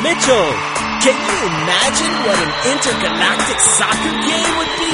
Mitchell, can you imagine what an intergalactic soccer game would be?